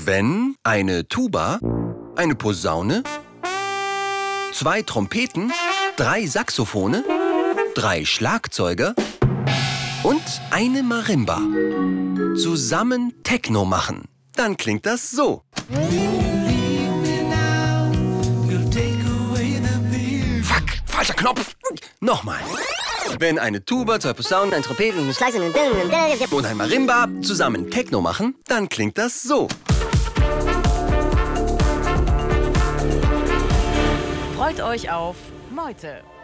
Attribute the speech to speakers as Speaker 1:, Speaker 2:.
Speaker 1: Wenn eine Tuba, eine Posaune, 2 Trompeten, 3 Saxophone, 3 Schlagzeuger und eine Marimba zusammen Techno machen, dann klingt das so. Fuck, falscher Knopf. Nochmal. Wenn eine Tuba, 2 Posaunen, ein Trompeten und ein Marimba zusammen Techno machen, dann klingt das so.
Speaker 2: Freut euch auf Meute.